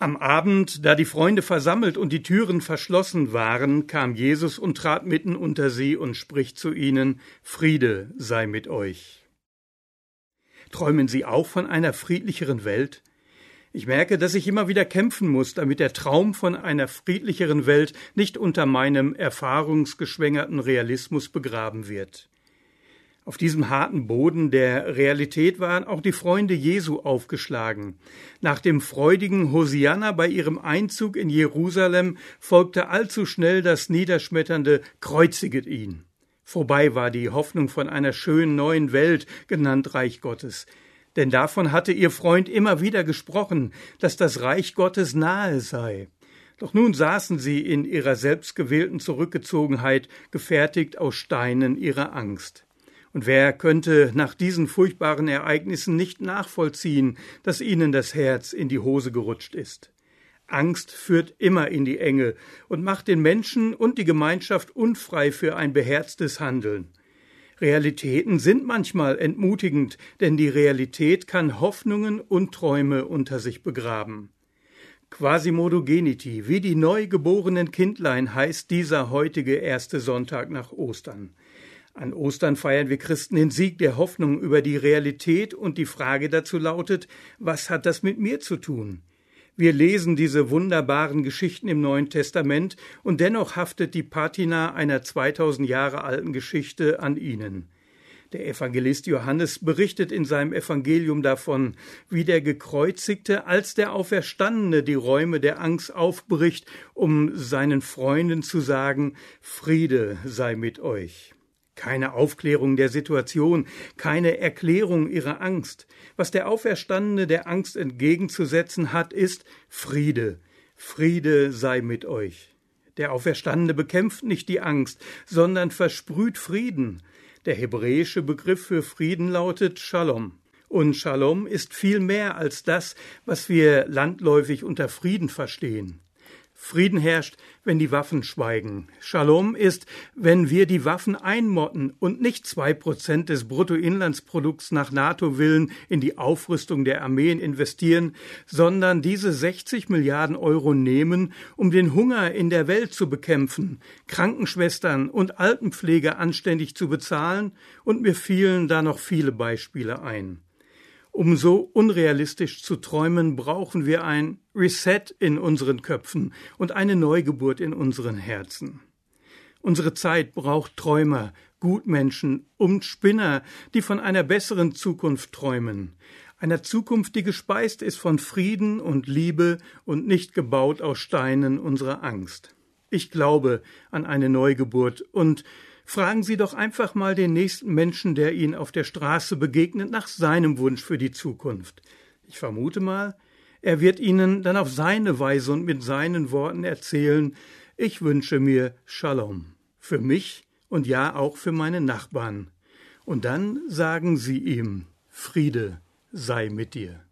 Am Abend, da die Freunde versammelt und die Türen verschlossen waren, kam Jesus und trat mitten unter sie und spricht zu ihnen: Friede sei mit euch. Träumen Sie auch von einer friedlicheren Welt? Ich merke, dass ich immer wieder kämpfen muss, damit der Traum von einer friedlicheren Welt nicht unter meinem erfahrungsgeschwängerten Realismus begraben wird. Auf diesem harten Boden der Realität waren auch die Freunde Jesu aufgeschlagen. Nach dem freudigen Hosianna bei ihrem Einzug in Jerusalem folgte allzu schnell das niederschmetternde Kreuziget ihn. Vorbei war die Hoffnung von einer schönen neuen Welt, genannt Reich Gottes. Denn davon hatte ihr Freund immer wieder gesprochen, dass das Reich Gottes nahe sei. Doch nun saßen sie in ihrer selbstgewählten Zurückgezogenheit, gefertigt aus Steinen ihrer Angst. Und wer könnte nach diesen furchtbaren Ereignissen nicht nachvollziehen, dass ihnen das Herz in die Hose gerutscht ist? Angst führt immer in die Enge und macht den Menschen und die Gemeinschaft unfrei für ein beherztes Handeln. Realitäten sind manchmal entmutigend, denn die Realität kann Hoffnungen und Träume unter sich begraben. Quasimodo geniti, wie die neugeborenen Kindlein, heißt dieser heutige erste Sonntag nach Ostern. An Ostern feiern wir Christen den Sieg der Hoffnung über die Realität und die Frage dazu lautet: Was hat das mit mir zu tun? Wir lesen diese wunderbaren Geschichten im Neuen Testament und dennoch haftet die Patina einer 2000 Jahre alten Geschichte an ihnen. Der Evangelist Johannes berichtet in seinem Evangelium davon, wie der Gekreuzigte als der Auferstandene die Räume der Angst aufbricht, um seinen Freunden zu sagen: Friede sei mit euch. Keine Aufklärung der Situation, keine Erklärung ihrer Angst. Was der Auferstandene der Angst entgegenzusetzen hat, ist Friede. Friede sei mit euch. Der Auferstandene bekämpft nicht die Angst, sondern versprüht Frieden. Der hebräische Begriff für Frieden lautet Shalom. Und Shalom ist viel mehr als das, was wir landläufig unter Frieden verstehen. Frieden herrscht, wenn die Waffen schweigen. Shalom ist, wenn wir die Waffen einmotten und nicht 2% des Bruttoinlandsprodukts nach NATO-Willen in die Aufrüstung der Armeen investieren, sondern diese 60 Milliarden Euro nehmen, um den Hunger in der Welt zu bekämpfen, Krankenschwestern und Altenpfleger anständig zu bezahlen, und mir fielen da noch viele Beispiele ein. Um so unrealistisch zu träumen, brauchen wir ein Reset in unseren Köpfen und eine Neugeburt in unseren Herzen. Unsere Zeit braucht Träumer, Gutmenschen und Spinner, die von einer besseren Zukunft träumen. Einer Zukunft, die gespeist ist von Frieden und Liebe und nicht gebaut aus Steinen unserer Angst. Ich glaube an eine Neugeburt und fragen Sie doch einfach mal den nächsten Menschen, der Ihnen auf der Straße begegnet, nach seinem Wunsch für die Zukunft. Ich vermute mal, er wird Ihnen dann auf seine Weise und mit seinen Worten erzählen: Ich wünsche mir Shalom. Für mich und ja auch für meine Nachbarn. Und dann sagen Sie ihm: Friede sei mit dir.